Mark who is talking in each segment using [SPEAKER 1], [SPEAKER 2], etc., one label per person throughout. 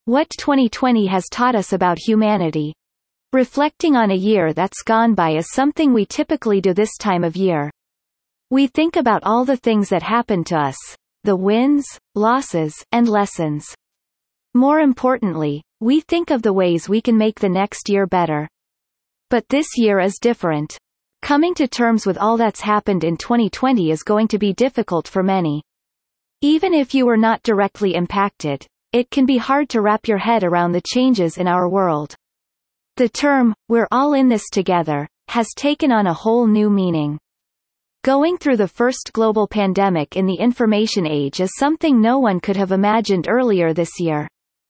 [SPEAKER 1] What 2020 has taught us about humanity. Reflecting on a year that's gone by is something we typically do this time of year. We think about all the things that happened to us, the wins, losses, and lessons. More importantly, we think of the ways we can make the next year better. But this year is different. Coming to terms with all that's happened in 2020 is going to be difficult for many. Even if you were not directly impacted, it can be hard to wrap your head around the changes in our world. The term, "we're all in this together," has taken on a whole new meaning. Going through the first global pandemic in the information age is something no one could have imagined earlier this year.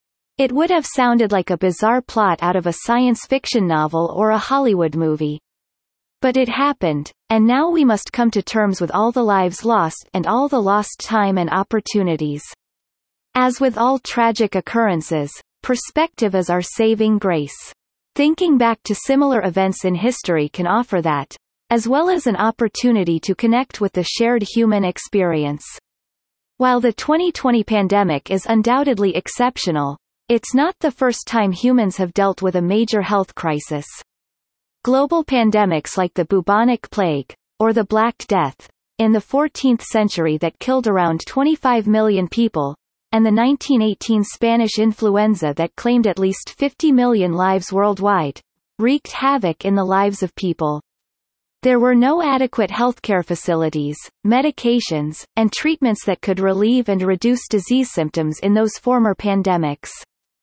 [SPEAKER 1] It would have sounded like a bizarre plot out of a science fiction novel or a Hollywood movie. But it happened, and now we must come to terms with all the lives lost and all the lost time and opportunities. As with all tragic occurrences, perspective is our saving grace. Thinking back to similar events in history can offer that, as well as an opportunity to connect with the shared human experience. While the 2020 pandemic is undoubtedly exceptional, it's not the first time humans have dealt with a major health crisis. Global pandemics like the bubonic plague, or the Black Death, in the 14th century that killed around 25 million people, and the 1918 Spanish influenza that claimed at least 50 million lives worldwide, wreaked havoc in the lives of people. There were no adequate healthcare facilities, medications, and treatments that could relieve and reduce disease symptoms in those former pandemics.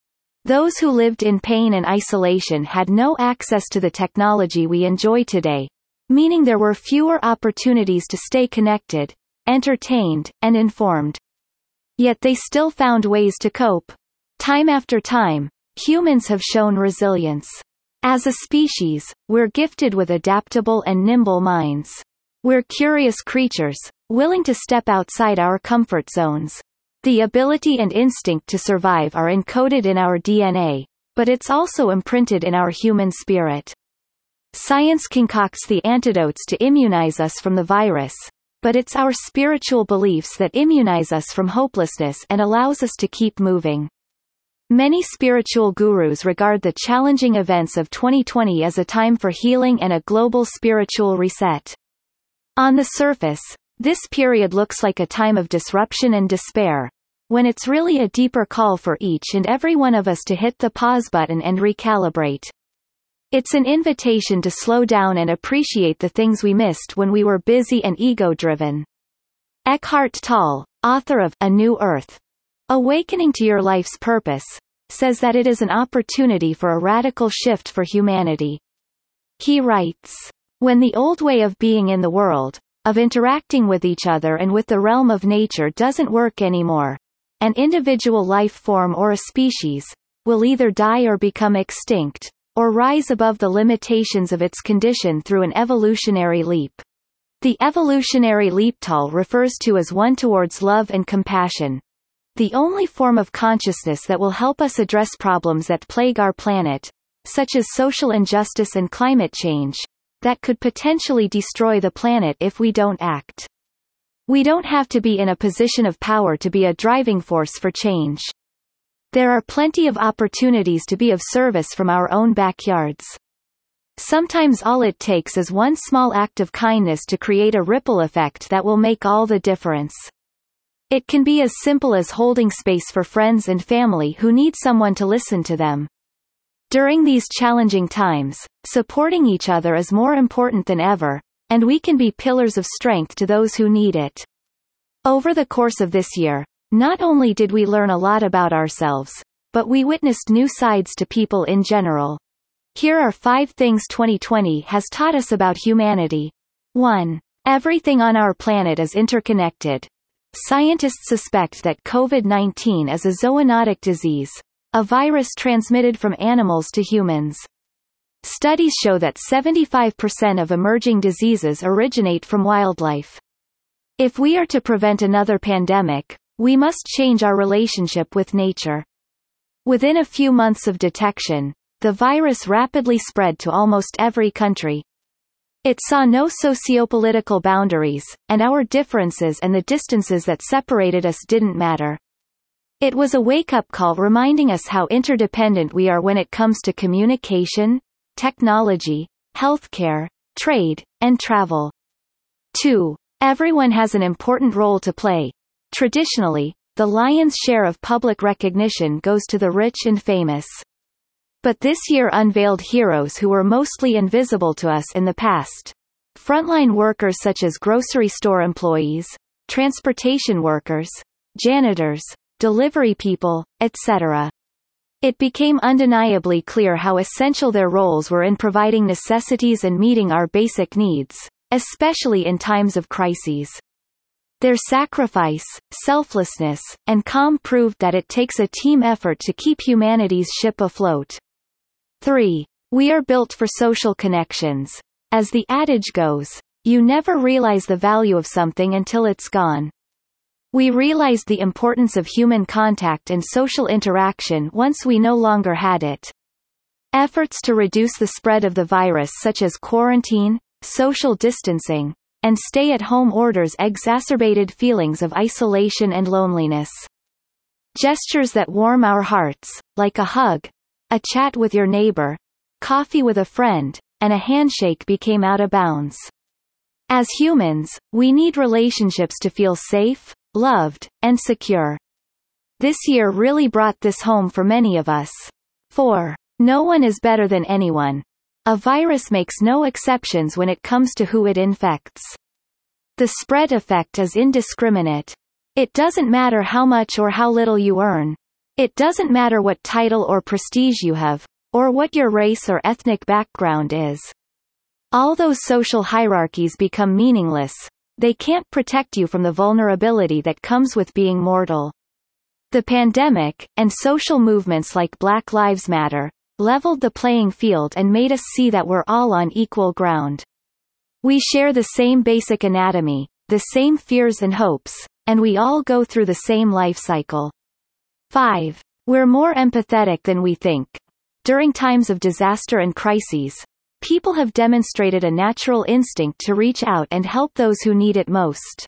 [SPEAKER 1] Those who lived in pain and isolation had no access to the technology we enjoy today, meaning there were fewer opportunities to stay connected, entertained, and informed. Yet they still found ways to cope. Time after time, humans have shown resilience. As a species, we're gifted with adaptable and nimble minds. We're curious creatures, willing to step outside our comfort zones. The ability and instinct to survive are encoded in our DNA, but it's also imprinted in our human spirit. Science concocts the antidotes to immunize us from the virus, but it's our spiritual beliefs that immunize us from hopelessness and allows us to keep moving. Many spiritual gurus regard the challenging events of 2020 as a time for healing and a global spiritual reset. On the surface, this period looks like a time of disruption and despair, when it's really a deeper call for each and every one of us to hit the pause button and recalibrate. It's an invitation to slow down and appreciate the things we missed when we were busy and ego-driven. Eckhart Tolle, author of A New Earth, Awakening to Your Life's Purpose, says that it is an opportunity for a radical shift for humanity. He writes, "When the old way of being in the world, of interacting with each other and with the realm of nature doesn't work anymore, an individual life form or a species will either die or become extinct, or rise above the limitations of its condition through an evolutionary leap. The evolutionary leap Tolle refers to as one towards love and compassion, the only form of consciousness that will help us address problems that plague our planet, such as social injustice and climate change, that could potentially destroy the planet if we don't act. We don't have to be in a position of power to be a driving force for change. There are plenty of opportunities to be of service from our own backyards. Sometimes all it takes is one small act of kindness to create a ripple effect that will make all the difference. It can be as simple as holding space for friends and family who need someone to listen to them. During these challenging times, supporting each other is more important than ever, and we can be pillars of strength to those who need it. Over the course of this year, not only did we learn a lot about ourselves, but we witnessed new sides to people in general. Here are 5 things 2020 has taught us about humanity. 1. Everything on our planet is interconnected. Scientists suspect that COVID-19 is a zoonotic disease, a virus transmitted from animals to humans. Studies show that 75% of emerging diseases originate from wildlife. If we are to prevent another pandemic, we must change our relationship with nature. Within a few months of detection, the virus rapidly spread to almost every country. It saw no sociopolitical boundaries, and our differences and the distances that separated us didn't matter. It was a wake-up call reminding us how interdependent we are when it comes to communication, technology, healthcare, trade, and travel. 2. Everyone has an important role to play. Traditionally, the lion's share of public recognition goes to the rich and famous. But this year unveiled heroes who were mostly invisible to us in the past. Frontline workers such as grocery store employees, transportation workers, janitors, delivery people, etc. It became undeniably clear how essential their roles were in providing necessities and meeting our basic needs, especially in times of crises. Their sacrifice, selflessness, and calm proved that it takes a team effort to keep humanity's ship afloat. 3. We are built for social connections. As the adage goes, you never realize the value of something until it's gone. We realized the importance of human contact and social interaction once we no longer had it. Efforts to reduce the spread of the virus such as quarantine, social distancing, and stay-at-home orders exacerbated feelings of isolation and loneliness. Gestures that warm our hearts, like a hug, a chat with your neighbor, coffee with a friend, and a handshake became out of bounds. As humans, we need relationships to feel safe, loved, and secure. This year really brought this home for many of us. 4. No one is better than anyone. A virus makes no exceptions when it comes to who it infects. The spread effect is indiscriminate. It doesn't matter how much or how little you earn. It doesn't matter what title or prestige you have, or what your race or ethnic background is. All those social hierarchies become meaningless. They can't protect you from the vulnerability that comes with being mortal. The pandemic, and social movements like Black Lives Matter, leveled the playing field and made us see that we're all on equal ground. We share the same basic anatomy, the same fears and hopes, and we all go through the same life cycle. 5. We're more empathetic than we think. During times of disaster and crises, people have demonstrated a natural instinct to reach out and help those who need it most.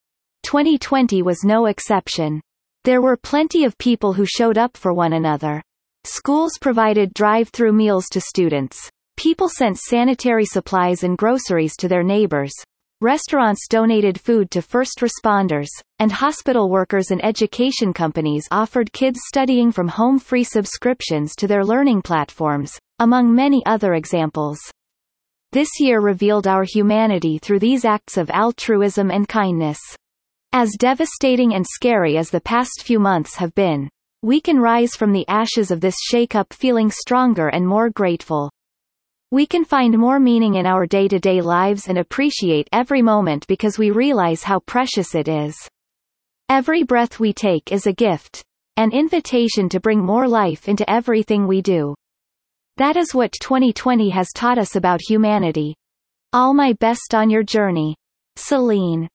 [SPEAKER 1] 2020 was no exception. There were plenty of people who showed up for one another. Schools provided drive-through meals to students. People sent sanitary supplies and groceries to their neighbors. Restaurants donated food to first responders, and hospital workers and education companies offered kids studying from home free subscriptions to their learning platforms, among many other examples. This year revealed our humanity through these acts of altruism and kindness. As devastating and scary as the past few months have been, we can rise from the ashes of this shake-up feeling stronger and more grateful. We can find more meaning in our day-to-day lives and appreciate every moment because we realize how precious it is. Every breath we take is a gift, an invitation to bring more life into everything we do. That is what 2020 has taught us about humanity. All my best on your journey. Celine.